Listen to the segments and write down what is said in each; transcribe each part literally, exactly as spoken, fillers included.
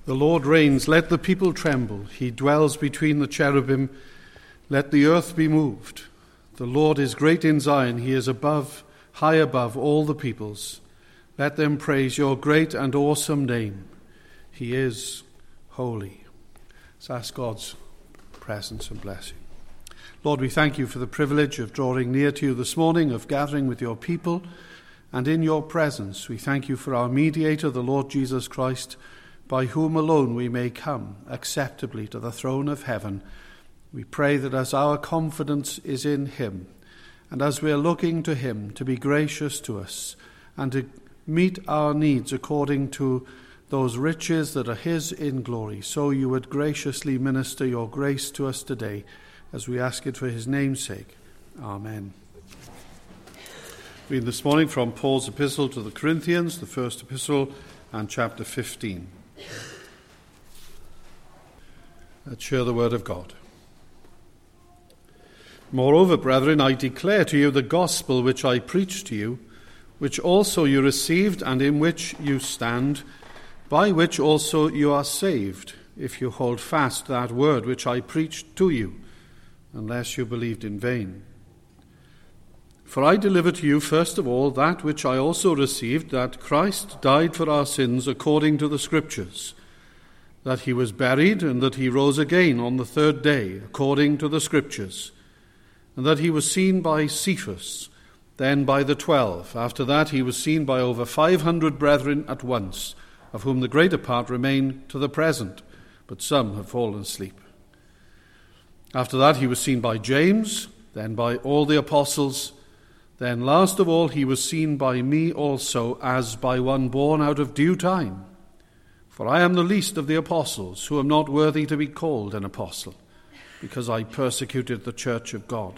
The Lord reigns, let the people tremble. He dwells between the cherubim, let the earth be moved. The Lord is great in Zion, he is above, high above all the peoples. Let them praise your great and awesome name. He is holy. Let's ask God's presence and blessing. Lord, we thank you for the privilege of drawing near to you this morning, of gathering with your people, and in your presence we thank you for our mediator, the Lord Jesus Christ, by whom alone we may come acceptably to the throne of heaven. We pray that as our confidence is in him, and as we are looking to him to be gracious to us and to meet our needs according to those riches that are his in glory, so you would graciously minister your grace to us today, as we ask it for his name's sake. Amen. Reading this morning from Paul's epistle to the Corinthians, the first epistle, and chapter fifteen. Let's share the word of God. Moreover, brethren, I declare to you the gospel which I preached to you, which also you received and in which you stand, by which also you are saved, if you hold fast that word which I preached to you, unless you believed in vain. For I delivered to you first of all that which I also received, that Christ died for our sins according to the Scriptures, that he was buried, and that he rose again on the third day according to the Scriptures, and that he was seen by Cephas, then by the twelve. After that he was seen by over five hundred brethren at once, of whom the greater part remain to the present, but some have fallen asleep. After that he was seen by James, then by all the apostles. Then last of all he was seen by me also, as by one born out of due time. For I am the least of the apostles, who am not worthy to be called an apostle, because I persecuted the church of God.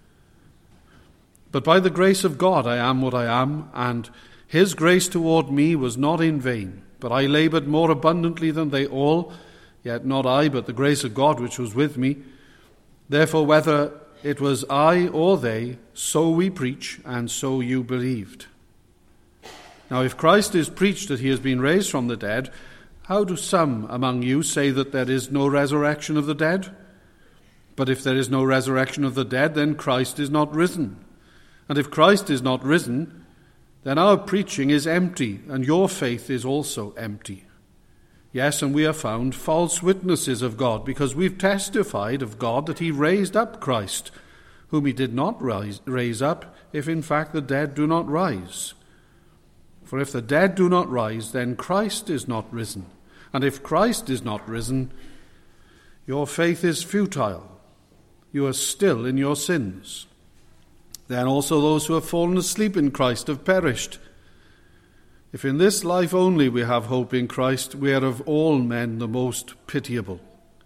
But by the grace of God I am what I am, and his grace toward me was not in vain. But I labored more abundantly than they all, yet not I, but the grace of God which was with me. Therefore, whether it was I or they, so we preach, and so you believed. Now, if Christ is preached that he has been raised from the dead, how do some among you say that there is no resurrection of the dead? But if there is no resurrection of the dead, then Christ is not risen. And if Christ is not risen, then our preaching is empty, and your faith is also empty. Yes, and we are found false witnesses of God, because we've testified of God that he raised up Christ, whom he did not rise, raise up, if in fact the dead do not rise. For if the dead do not rise, then Christ is not risen. And if Christ is not risen, your faith is futile. You are still in your sins. Then also those who have fallen asleep in Christ have perished. If in this life only we have hope in Christ, we are of all men the most pitiable.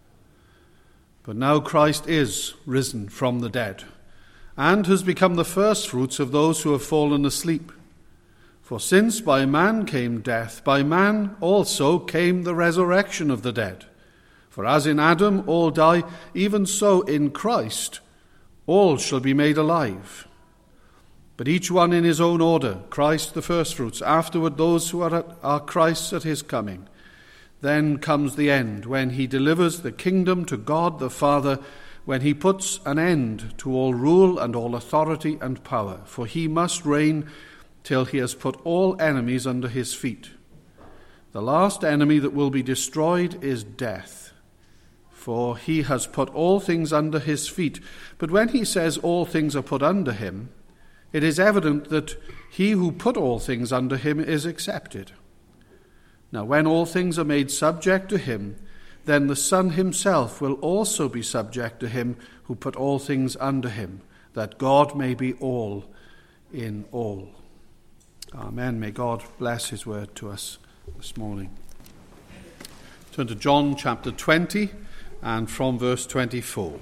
But now Christ is risen from the dead, and has become the firstfruits of those who have fallen asleep. For since by man came death, by man also came the resurrection of the dead. For as in Adam all die, even so in Christ all shall be made alive. But each one in his own order, Christ the firstfruits, afterward those who are, at, are Christ's at his coming. Then comes the end, when he delivers the kingdom to God the Father, when he puts an end to all rule and all authority and power. For he must reign till he has put all enemies under his feet. The last enemy that will be destroyed is death, for he has put all things under his feet. But when he says all things are put under him, it is evident that he who put all things under him is accepted. Now when all things are made subject to him, then the Son himself will also be subject to him who put all things under him, that God may be all in all. Amen. May God bless his word to us this morning. Turn to John chapter twenty, and from verse twenty-four.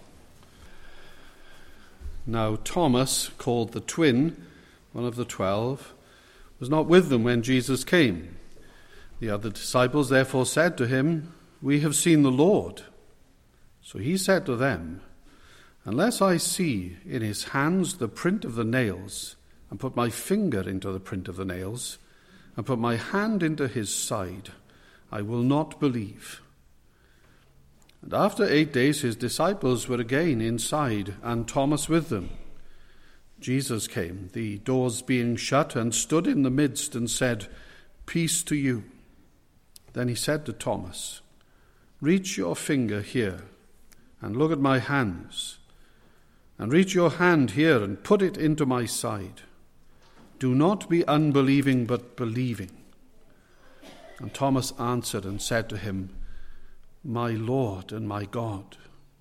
Now Thomas, called the twin, one of the twelve, was not with them when Jesus came. The other disciples therefore said to him, "We have seen the Lord." So he said to them, "Unless I see in his hands the print of the nails, and put my finger into the print of the nails, and put my hand into his side, I will not believe." And after eight days his disciples were again inside, and Thomas with them. Jesus came, the doors being shut, and stood in the midst and said, "Peace to you." Then he said to Thomas, "Reach your finger here, and look at my hands, and reach your hand here, and put it into my side. Do not be unbelieving, but believing." And Thomas answered and said to him, "My Lord and my God."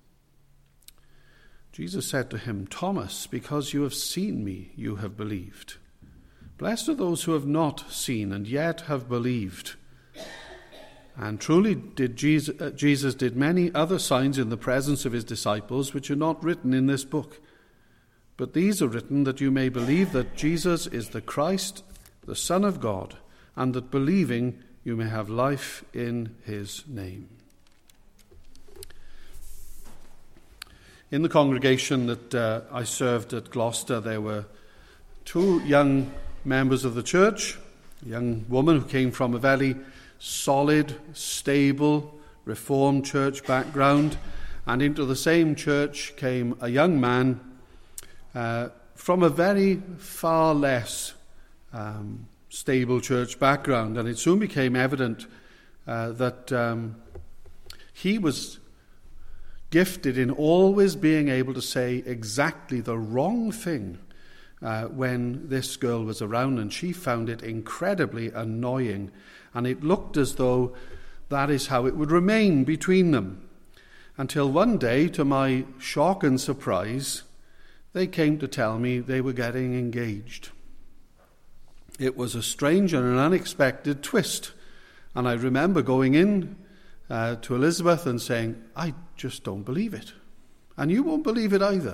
Jesus said to him, "Thomas, because you have seen me, you have believed. Blessed are those who have not seen and yet have believed." And truly did Jesus, uh, Jesus did many other signs in the presence of his disciples, which are not written in this book. But these are written that you may believe that Jesus is the Christ, the Son of God, and that believing you may have life in his name. In the congregation that uh, I served at Gloucester, there were two young members of the church, a young woman who came from a very solid, stable, Reformed church background, and into the same church came a young man uh, from a very far less um, stable church background. And it soon became evident uh, that um, he was gifted in always being able to say exactly the wrong thing uh, when this girl was around, and she found it incredibly annoying. And it looked as though that is how it would remain between them, until one day, to my shock and surprise, they came to tell me they were getting engaged. It was a strange and an unexpected twist, and I remember going in uh, to Elizabeth and saying, "I just don't believe it, and you won't believe it either."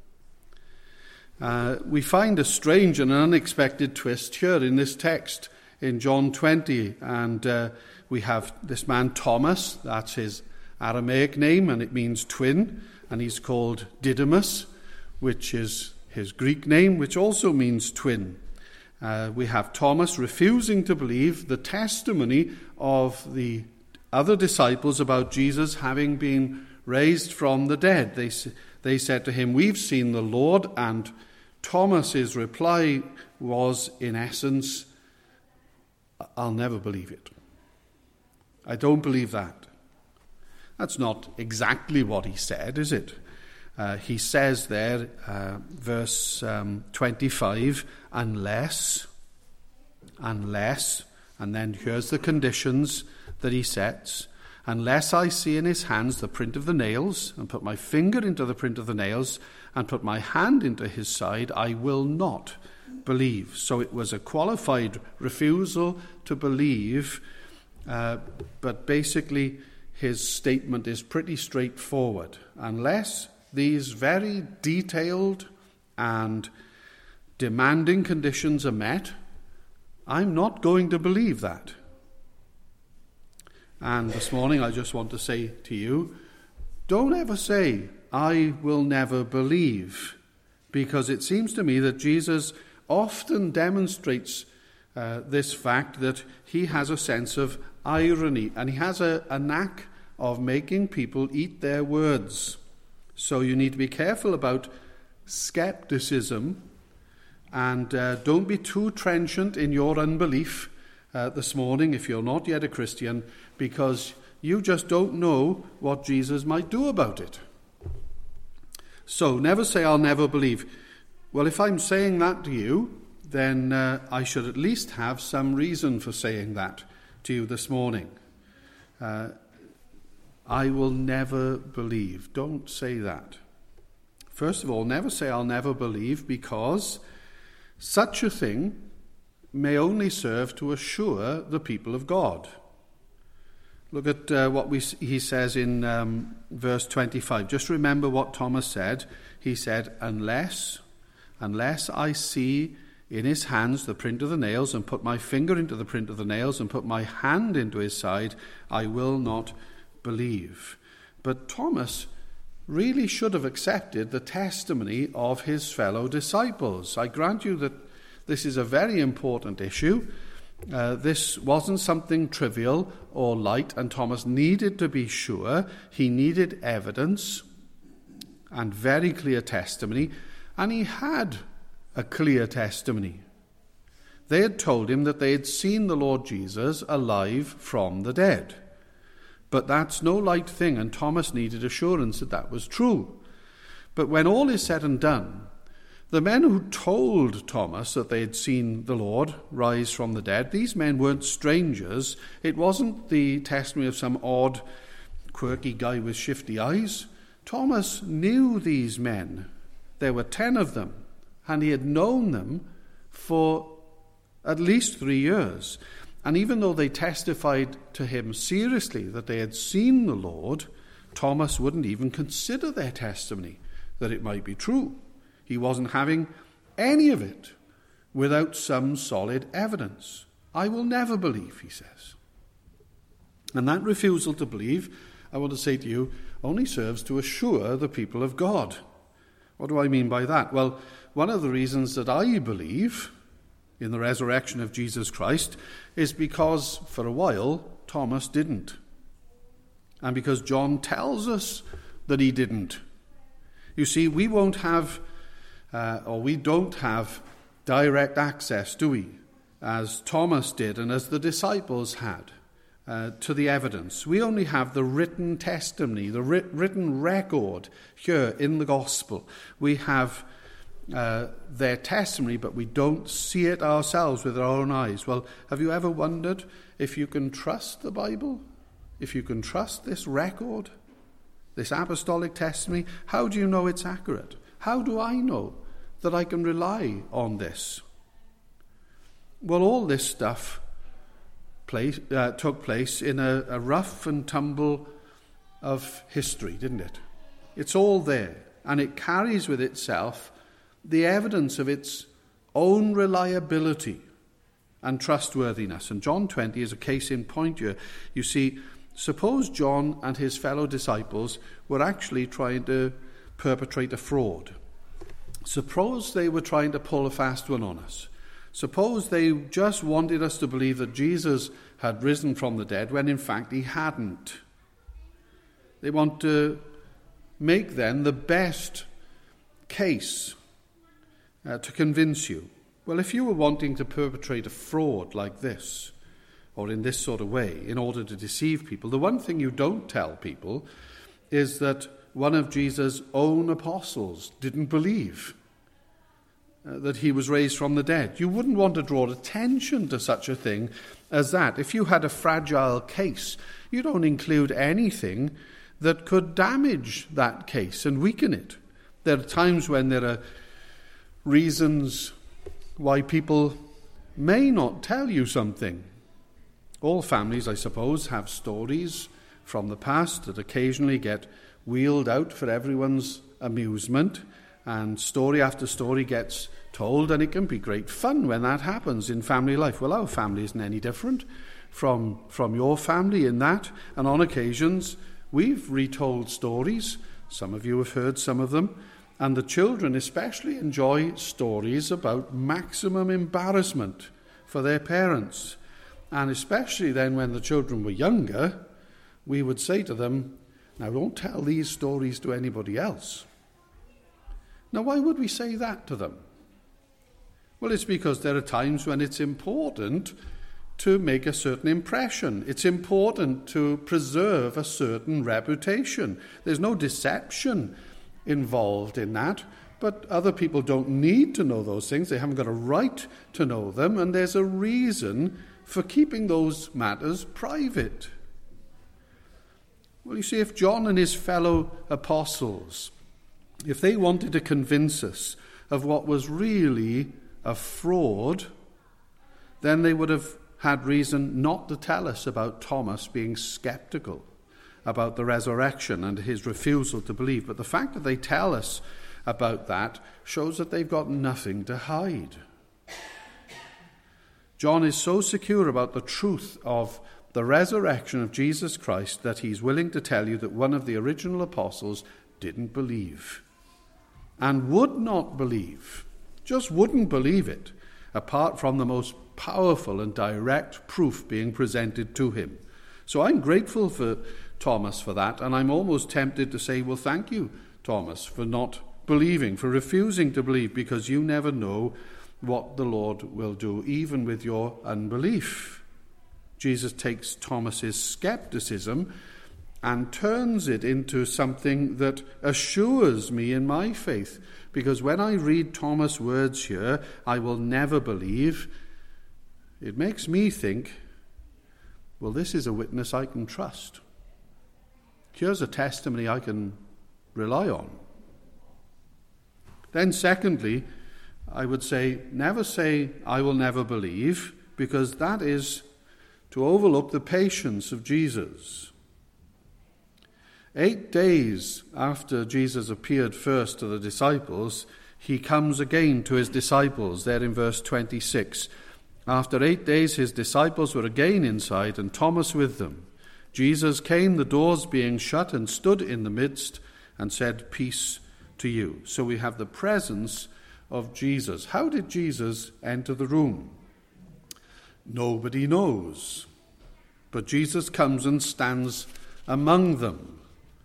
Uh, we find a strange and unexpected twist here in this text in John twenty, and uh, we have this man Thomas. That's his Aramaic name, and it means twin, and he's called Didymus, which is his Greek name, which also means twin. Uh, we have Thomas refusing to believe the testimony of the other disciples about Jesus having been raised from the dead. They, they said to him, "We've seen the Lord," and Thomas's reply was, in essence, "I'll never believe it. I don't believe that." That's not exactly what he said, is it? Uh, he says there, uh, verse um, twenty-five, unless, unless, and then here's the conditions that he sets. "Unless I see in his hands the print of the nails, and put my finger into the print of the nails, and put my hand into his side, I will not believe." So it was a qualified refusal to believe, uh, but basically his statement is pretty straightforward. Unless these very detailed and demanding conditions are met, I'm not going to believe that. And this morning I just want to say to you, don't ever say, "I will never believe," because it seems to me that Jesus often demonstrates uh, this fact that he has a sense of irony, and he has a, a knack of making people eat their words. So you need to be careful about skepticism, and uh, don't be too trenchant in your unbelief uh, this morning if you're not yet a Christian, because you just don't know what Jesus might do about it. So never say, "I'll never believe." Well, if I'm saying that to you, then uh, I should at least have some reason for saying that to you this morning. Uh, I will never believe. Don't say that. First of all, never say, "I'll never believe," because such a thing may only serve to assure the people of God. Look at uh, what we, he says in um, verse twenty-five. Just remember what Thomas said. He said, unless, unless I see in his hands the print of the nails, and put my finger into the print of the nails, and put my hand into his side, I will not believe. But Thomas really should have accepted the testimony of his fellow disciples. I grant you that this is a very important issue, Uh, this wasn't something trivial or light, and Thomas needed to be sure. He needed evidence and very clear testimony, and he had a clear testimony. They had told him that they had seen the Lord Jesus alive from the dead. But that's no light thing, and Thomas needed assurance that that was true. But when all is said and done, the men who told Thomas that they had seen the Lord rise from the dead, these men weren't strangers. It wasn't the testimony of some odd, quirky guy with shifty eyes. Thomas knew these men. There were ten of them, and he had known them for at least three years. And even though they testified to him seriously that they had seen the Lord, Thomas wouldn't even consider their testimony that it might be true. He wasn't having any of it without some solid evidence. I will never believe, he says. And that refusal to believe, I want to say to you, only serves to assure the people of God. What do I mean by that? Well, one of the reasons that I believe in the resurrection of Jesus Christ is because for a while Thomas didn't. And because John tells us that he didn't. You see, we won't have, uh, or we don't have direct access, do we? As Thomas did and as the disciples had, uh, to the evidence. We only have the written testimony, the writ- written record here in the gospel. We have uh, their testimony, but we don't see it ourselves with our own eyes. Well, have you ever wondered if you can trust the Bible? If you can trust this record? This apostolic testimony? How do you know it's accurate? How do I know that I can rely on this? Well, all this stuff place, uh, took place in a, a rough and tumble of history, didn't it? It's all there, and it carries with itself the evidence of its own reliability and trustworthiness. And John twenty is a case in point here. You see, suppose John and his fellow disciples were actually trying to perpetrate a fraud. Suppose they were trying to pull a fast one on us. Suppose they just wanted us to believe that Jesus had risen from the dead when in fact he hadn't. They want to make then the best case uh, to convince you. Well, if you were wanting to perpetrate a fraud like this, or in this sort of way, in order to deceive people, the one thing you don't tell people is that one of Jesus' own apostles didn't believe uh, that he was raised from the dead. You wouldn't want to draw attention to such a thing as that. If you had a fragile case, you don't include anything that could damage that case and weaken it. There are times when there are reasons why people may not tell you something. All families, I suppose, have stories from the past that occasionally get wheeled out for everyone's amusement, and story after story gets told, and it can be great fun when that happens in family life. Well, our family isn't any different from, from your family in that, and on occasions we've retold stories. Some of you have heard some of them, and the children especially enjoy stories about maximum embarrassment for their parents. And especially then when the children were younger, we would say to them, now don't tell these stories to anybody else. Now why would we say that to them? Well, it's because there are times when it's important to make a certain impression. It's important to preserve a certain reputation. There's no deception involved in that, but other people don't need to know those things. They haven't got a right to know them, and there's a reason for keeping those matters private. Well, you see, if John and his fellow apostles, if they wanted to convince us of what was really a fraud, then they would have had reason not to tell us about Thomas being skeptical about the resurrection and his refusal to believe. But the fact that they tell us about that shows that they've got nothing to hide. John is so secure about the truth of the resurrection of Jesus Christ that he's willing to tell you that one of the original apostles didn't believe and would not believe, just wouldn't believe it, apart from the most powerful and direct proof being presented to him. So I'm grateful for Thomas for that, and I'm almost tempted to say, well, thank you, Thomas, for not believing, for refusing to believe, because you never know what the Lord will do, even with your unbelief. Jesus takes Thomas's skepticism and turns it into something that assures me in my faith. Because when I read Thomas' words here, I will never believe, it makes me think, well, this is a witness I can trust. Here's a testimony I can rely on. Then secondly, I would say, never say, I will never believe, because that is to overlook the patience of Jesus. Eight days after Jesus appeared first to the disciples, he comes again to his disciples, there in verse twenty-six. After eight days his disciples were again inside, and Thomas with them. Jesus came, the doors being shut, and stood in the midst, and said, peace to you. So we have the presence of Jesus. How did Jesus enter the room? Nobody knows. But Jesus comes and stands among them.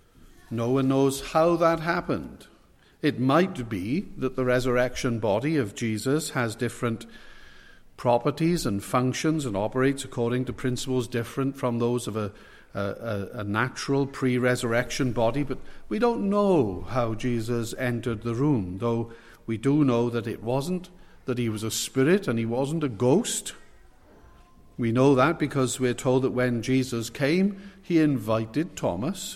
No one knows how that happened. It might be that the resurrection body of Jesus has different properties and functions and operates according to principles different from those of a, a, a natural pre-resurrection body, but we don't know how Jesus entered the room, though we do know that it wasn't that he was a spirit and he wasn't a ghost. We know that because we're told that when Jesus came, he invited Thomas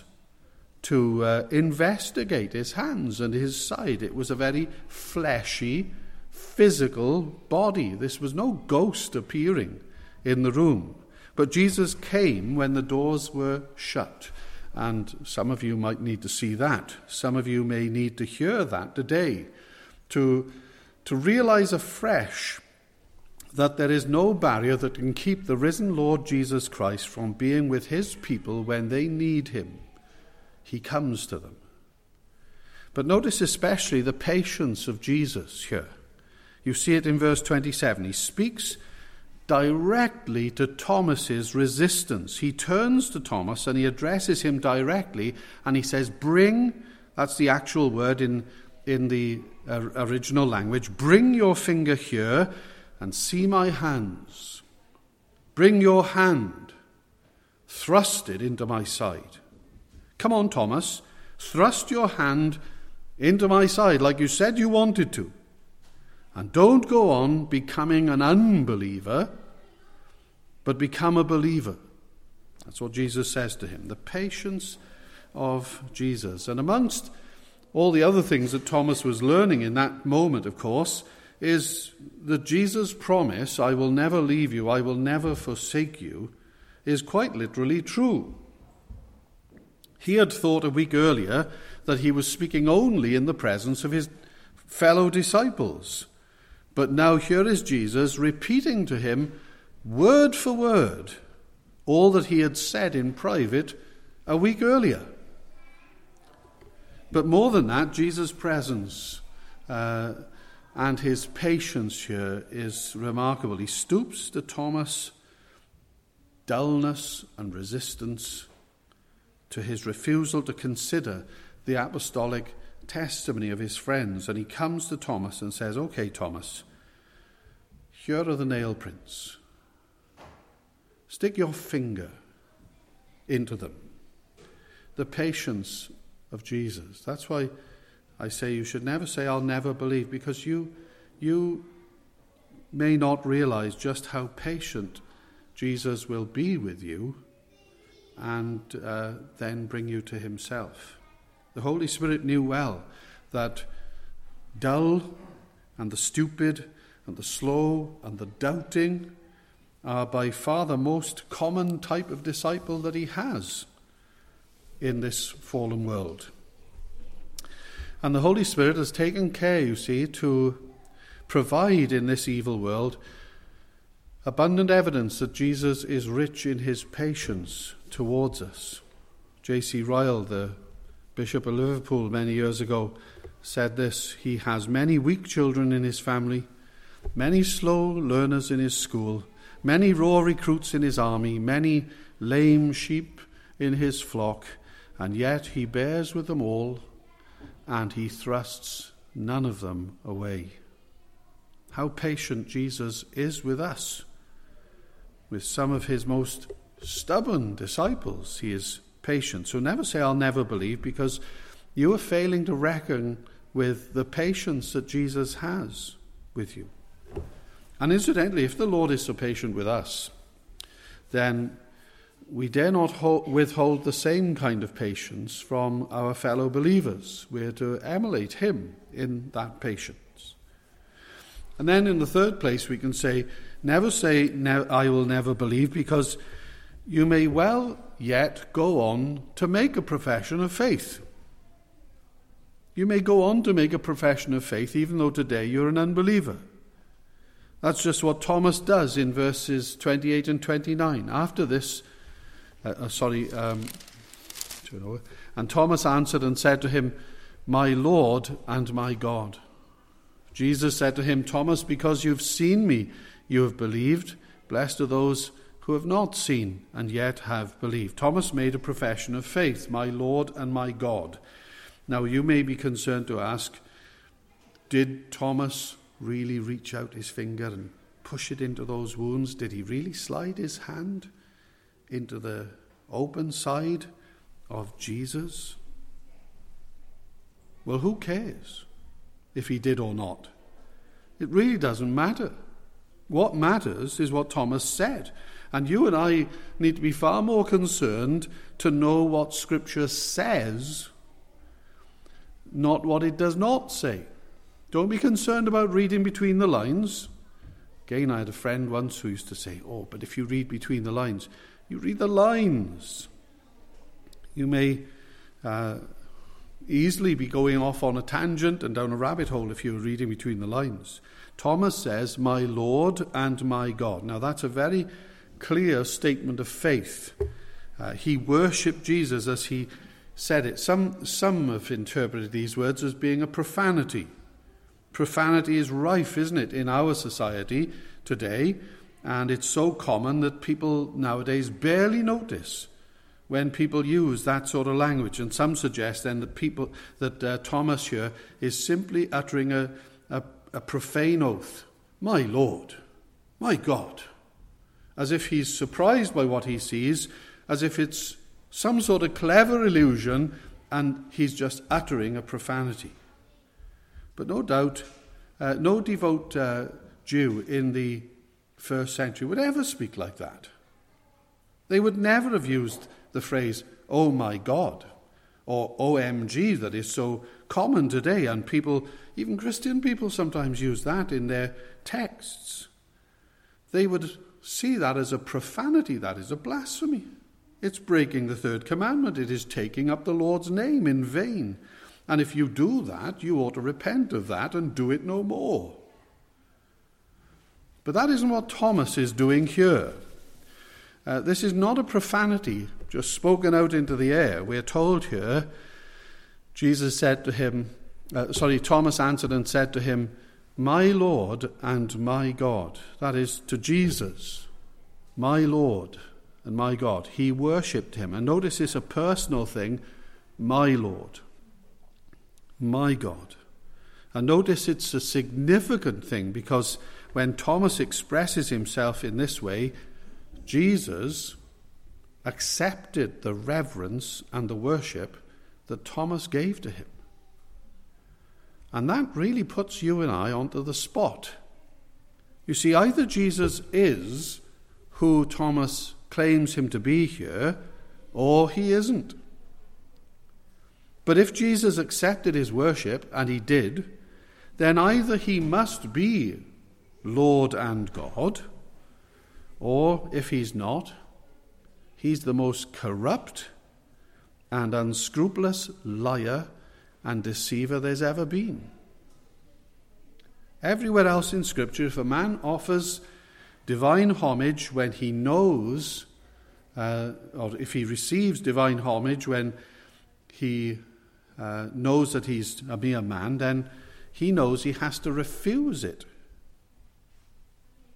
to uh, investigate his hands and his side. It was a very fleshy, physical body. This was no ghost appearing in the room. But Jesus came when the doors were shut. And some of you might need to see that. Some of you may need to hear that today. To, to realize afresh that there is no barrier that can keep the risen Lord Jesus Christ from being with his people when they need him. He comes to them. But notice especially the patience of Jesus here. You see it in verse twenty-seven. He speaks directly to Thomas's resistance. He turns to Thomas and he addresses him directly, and he says, bring, that's the actual word in, in the uh, original language, bring your finger here and see my hands. Bring your hand, thrust it into my side. Come on, Thomas, thrust your hand into my side like you said you wanted to. And don't go on becoming an unbeliever, but become a believer. That's what Jesus says to him. The patience of Jesus. And amongst all the other things that Thomas was learning in that moment, of course, is that Jesus' promise, I will never leave you, I will never forsake you, is quite literally true. He had thought a week earlier that he was speaking only in the presence of his fellow disciples. But now here is Jesus repeating to him, word for word, all that he had said in private a week earlier. But more than that, Jesus' presence uh, and his patience here is remarkable. He stoops to Thomas' dullness and resistance, to his refusal to consider the apostolic testimony of his friends. And he comes to Thomas and says, okay, Thomas, here are the nail prints. Stick your finger into them. The patience of Jesus. That's why I say you should never say, I'll never believe, because you, you may not realize just how patient Jesus will be with you and uh, then bring you to himself. The Holy Spirit knew well that dull and the stupid and the slow and the doubting are by far the most common type of disciple that he has in this fallen world. And the Holy Spirit has taken care, you see, to provide in this evil world abundant evidence that Jesus is rich in his patience towards us. J C Ryle, the Bishop of Liverpool many years ago, said this: he has many weak children in his family, many slow learners in his school, many raw recruits in his army, many lame sheep in his flock, and yet he bears with them all, and he thrusts none of them away. How patient Jesus is with us. With some of his most stubborn disciples, he is patient. So never say, I'll never believe, because you are failing to reckon with the patience that Jesus has with you. And incidentally, if the Lord is so patient with us, then we dare not hold, withhold the same kind of patience from our fellow believers. We're to emulate him in that patience. And then in the third place, we can say, never say, ne- I will never believe, because you may well yet go on to make a profession of faith. You may go on to make a profession of faith, even though today you're an unbeliever. That's just what Thomas does in verses twenty-eight and twenty-nine. After this, uh, uh, sorry, um, and Thomas answered and said to him, my Lord and my God. Jesus said to him, Thomas, because you've seen me, you have believed. Blessed are those who have not seen and yet have believed. Thomas made a profession of faith, my Lord and my God. Now you may be concerned to ask, did Thomas really reach out his finger and push it into those wounds? Did he really slide his hand into the open side of Jesus? Well, who cares if he did or not? It really doesn't matter. What matters is what Thomas said. And you and I need to be far more concerned to know what Scripture says, not what it does not say. Don't be concerned about reading between the lines. Again, I had a friend once who used to say, oh, but if you read between the lines, you read the lines. You may uh, easily be going off on a tangent and down a rabbit hole if you're reading between the lines. Thomas says, my Lord and my God. Now that's a very clear statement of faith. Uh, he worshipped Jesus as he said it. Some, some have interpreted these words as being a profanity. Profanity is rife, isn't it, in our society today, and it's so common that people nowadays barely notice when people use that sort of language. And some suggest then that people that uh, Thomas here is simply uttering a, a, a profane oath, my Lord, my God, as if he's surprised by what he sees, as if it's some sort of clever illusion, and he's just uttering a profanity. But no doubt, uh, no devout uh, Jew in the first century would ever speak like that. They would never have used the phrase, oh my God, or O M G, that is so common today, and people, even Christian people, sometimes use that in their texts. They would see that as a profanity, that is a blasphemy. It's breaking the third commandment. It is taking up the Lord's name in vain. And if you do that, you ought to repent of that and do it no more. But that isn't what Thomas is doing here. Uh, this is not a profanity just spoken out into the air. We're told here, Jesus said to him, uh, sorry, Thomas answered and said to him, my Lord and my God. That is to Jesus, my Lord and my God. He worshipped him. And notice it's a personal thing, my Lord, my God. And notice it's a significant thing, because when Thomas expresses himself in this way, Jesus accepted the reverence and the worship that Thomas gave to him. And that really puts you and I onto the spot. You see, either Jesus is who Thomas claims him to be here, or he isn't. But if Jesus accepted his worship, and he did, then either he must be Lord and God, or if he's not, he's the most corrupt and unscrupulous liar and deceiver there's ever been. Everywhere else in Scripture, if a man offers divine homage when he knows, uh, or if he receives divine homage when he uh, knows that he's a mere man, then he knows he has to refuse it.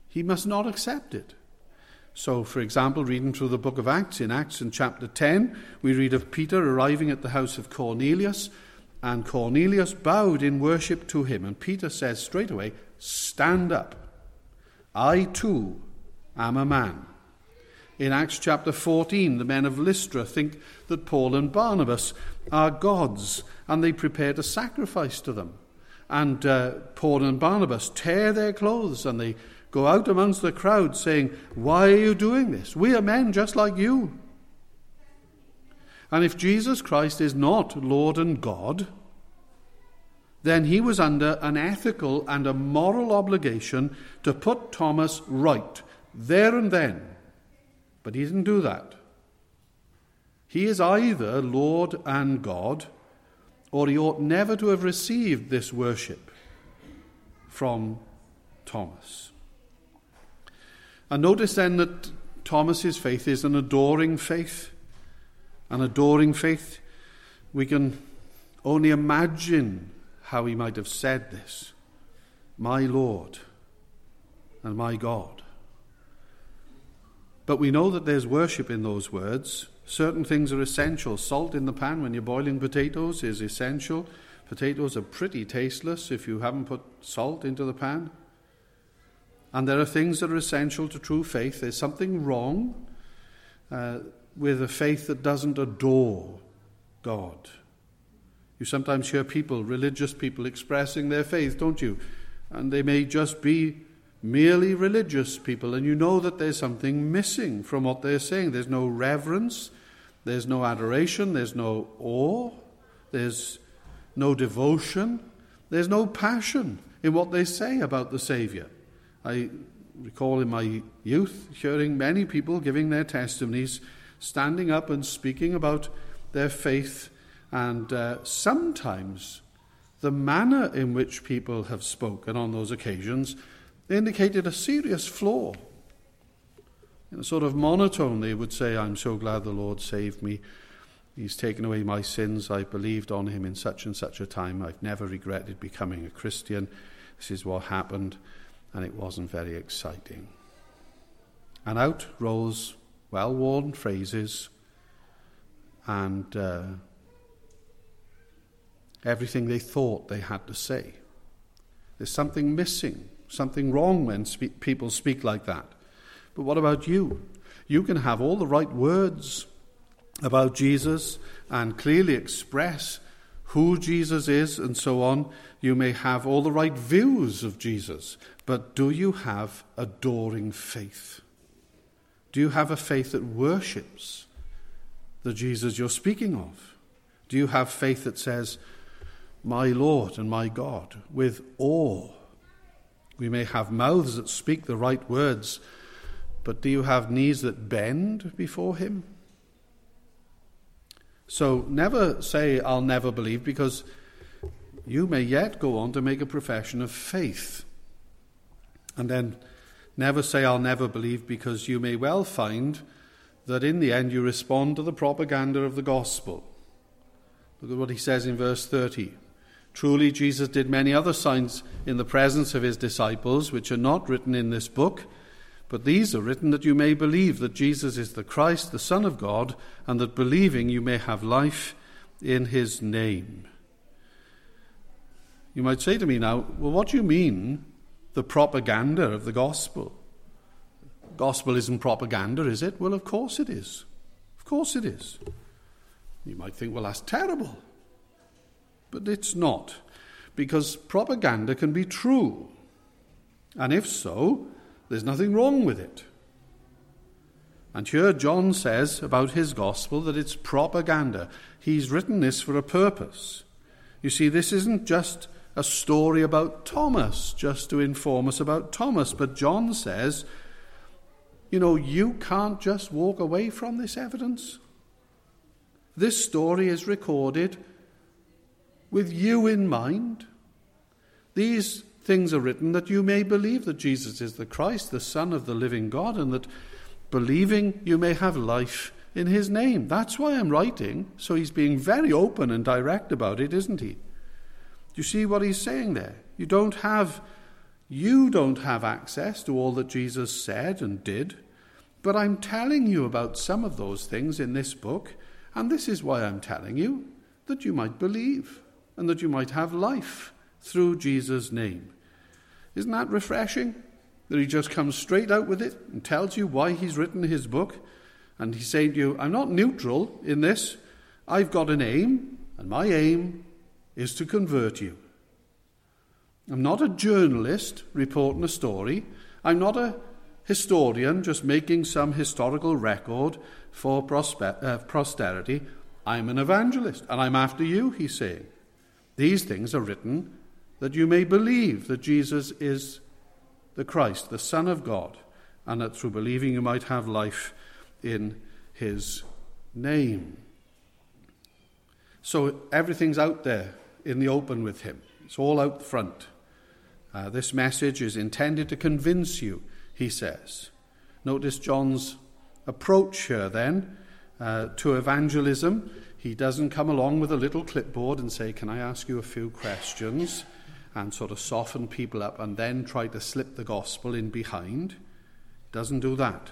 he must not accept it. So, for example, reading through the book of Acts, in Acts in chapter ten, we read of Peter arriving at the house of Cornelius, and Cornelius bowed in worship to him. And Peter says straight away, "Stand up. I too am a man." In Acts chapter fourteen, the men of Lystra think that Paul and Barnabas are gods, and they prepare to sacrifice to them. And uh, Paul and Barnabas tear their clothes, and they go out amongst the crowd saying, "Why are you doing this? We are men just like you." And if Jesus Christ is not Lord and God, then he was under an ethical and a moral obligation to put Thomas right there and then. But he didn't do that. He is either Lord and God, or he ought never to have received this worship from Thomas. And notice then that Thomas's faith is an adoring faith. An adoring faith. We can only imagine how he might have said this. "My Lord and my God." But we know that there's worship in those words. Certain things are essential. Salt in the pan when you're boiling potatoes is essential. Potatoes are pretty tasteless if you haven't put salt into the pan. And there are things that are essential to true faith. There's something wrong uh, with a faith that doesn't adore God. You sometimes hear people, religious people, expressing their faith, don't you? And they may just be merely religious people, and you know that there's something missing from what they're saying. There's no reverence, there's no adoration, there's no awe, there's no devotion, there's no passion in what they say about the Saviour. I recall in my youth hearing many people giving their testimonies, standing up and speaking about their faith, and uh, sometimes the manner in which people have spoken on those occasions indicated a serious flaw. In a sort of monotone, they would say, "I'm so glad the Lord saved me. He's taken away my sins. I believed on him in such and such a time. I've never regretted becoming a Christian. This is what happened, and it wasn't very exciting." And out rose well-worn phrases and uh, everything they thought they had to say. There's something missing, something wrong when spe- people speak like that. But what about you? You can have all the right words about Jesus and clearly express who Jesus is and so on. You may have all the right views of Jesus, but do you have adoring faith? Do you have a faith that worships the Jesus you're speaking of? Do you have faith that says, "My Lord and my God," with awe? We may have mouths that speak the right words, but do you have knees that bend before him? So never say, "I'll never believe," because you may yet go on to make a profession of faith. And then never say, "I'll never believe," because you may well find that in the end you respond to the propaganda of the gospel. Look at what he says in verse thirty. "Truly Jesus did many other signs in the presence of his disciples, which are not written in this book, but these are written that you may believe that Jesus is the Christ, the Son of God, and that believing you may have life in his name." You might say to me now, "Well, what do you mean, the propaganda of the gospel? Gospel isn't propaganda, is it?" Well, of course it is. Of course it is. You might think, "Well, that's terrible." But it's not, because propaganda can be true. And if so, there's nothing wrong with it. And here John says about his gospel that it's propaganda. He's written this for a purpose. You see, this isn't just a story about Thomas, just to inform us about Thomas. But John says, you know, you can't just walk away from this evidence. This story is recorded with you in mind. These things are written that you may believe that Jesus is the Christ, the Son of the living God, and that believing you may have life in his name. That's why I'm writing. So he's being very open and direct about it, isn't he? Do you see what he's saying there? You don't have You don't have access to all that Jesus said and did, but I'm telling you about some of those things in this book, and this is why I'm telling you, that you might believe and that you might have life through Jesus' name. Isn't that refreshing? That he just comes straight out with it and tells you why he's written his book. And he's saying to you, I'm not neutral in this. I've got an aim, and my aim is to convert you. I'm not a journalist reporting a story. I'm not a historian just making some historical record for prosper- uh, posterity. I'm an evangelist, and I'm after you, he's saying. These things are written that you may believe that Jesus is the Christ, the Son of God, and that through believing you might have life in his name. So everything's out there in the open with him. It's all out front. Uh, this message is intended to convince you, he says. Notice John's approach here then uh, to evangelism. He doesn't come along with a little clipboard and say, can I ask you a few questions, and sort of soften people up and then try to slip the gospel in behind. Doesn't do that.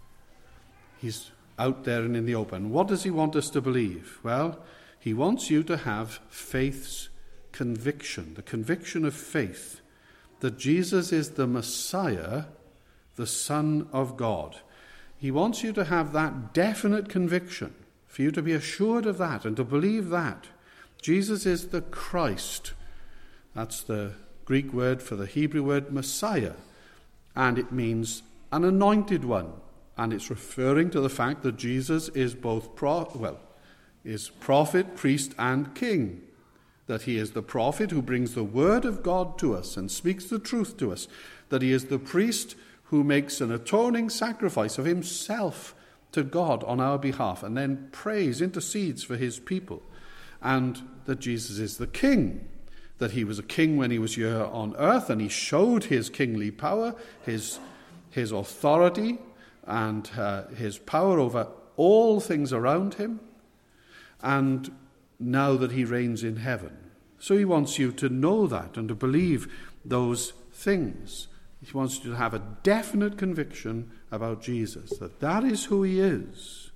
He's out there and in the open. What does he want us to believe? Well, he wants you to have faith's conviction, the conviction of faith that Jesus is the Messiah, the Son of God. He wants you to have that definite conviction, for you to be assured of that and to believe that. Jesus is the Christ. That's the Greek word for the Hebrew word Messiah, and it means an anointed one. And it's referring to the fact that Jesus is both, pro- well, is prophet, priest, and king. That he is the prophet who brings the word of God to us and speaks the truth to us. That he is the priest who makes an atoning sacrifice of himself to God on our behalf and then prays, intercedes for his people. And that Jesus is the king. That he was a king when he was here on earth, and he showed his kingly power, his, his authority, and uh, his power over all things around him, and now that he reigns in heaven. So he wants you to know that and to believe those things. He wants you to have a definite conviction about Jesus, that that is who he is.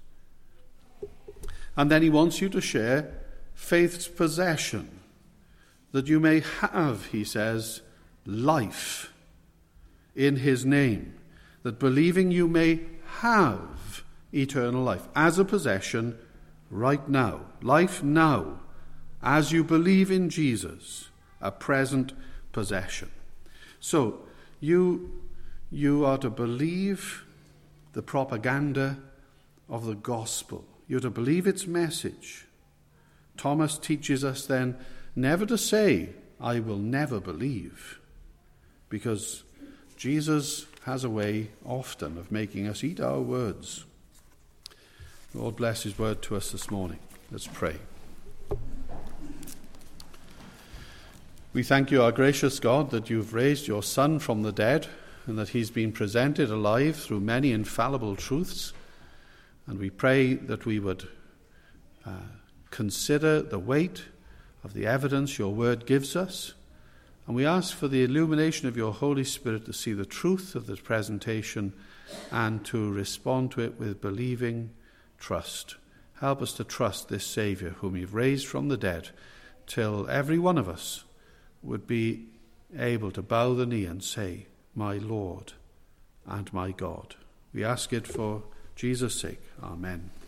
And then he wants you to share faith's possession, that you may have, he says, life in his name, that believing you may have eternal life as a possession right now. Life now, as you believe in Jesus, a present possession. So you, you are to believe the propaganda of the gospel. You're to believe its message. Thomas teaches us then never to say, I will never believe, because Jesus has a way often of making us eat our words. Lord, bless his word to us this morning. Let's pray. We thank you, our gracious God, that you've raised your Son from the dead and that he's been presented alive through many infallible truths. And we pray that we would uh, consider the weight of the evidence your word gives us. And we ask for the illumination of your Holy Spirit to see the truth of this presentation and to respond to it with believing trust. Help us to trust this Saviour whom you've raised from the dead, till every one of us would be able to bow the knee and say, my Lord and my God. We ask it for Jesus' sake. Amen.